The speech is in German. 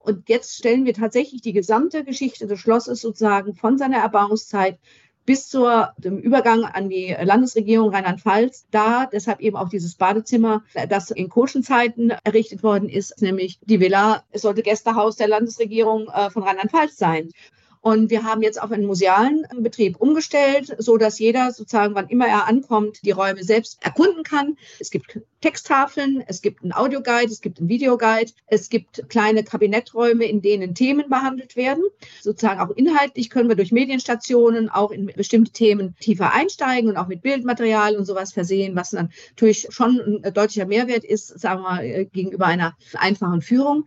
Und jetzt stellen wir tatsächlich die gesamte Geschichte des Schlosses sozusagen von seiner Erbauungszeit bis dem Übergang an die Landesregierung Rheinland-Pfalz dar. Deshalb eben auch dieses Badezimmer, das in Koschenzeiten Zeiten errichtet worden ist, nämlich die Villa. Es sollte Gästehaus der Landesregierung von Rheinland-Pfalz sein. Und wir haben jetzt auf einen musealen Betrieb umgestellt, so dass jeder sozusagen, wann immer er ankommt, die Räume selbst erkunden kann. Es gibt Texttafeln, es gibt einen Audioguide, es gibt einen Videoguide, es gibt kleine Kabinetträume, in denen Themen behandelt werden. Sozusagen auch inhaltlich können wir durch Medienstationen auch in bestimmte Themen tiefer einsteigen und auch mit Bildmaterial und sowas versehen, was dann natürlich schon ein deutlicher Mehrwert ist, sagen wir mal, gegenüber einer einfachen Führung.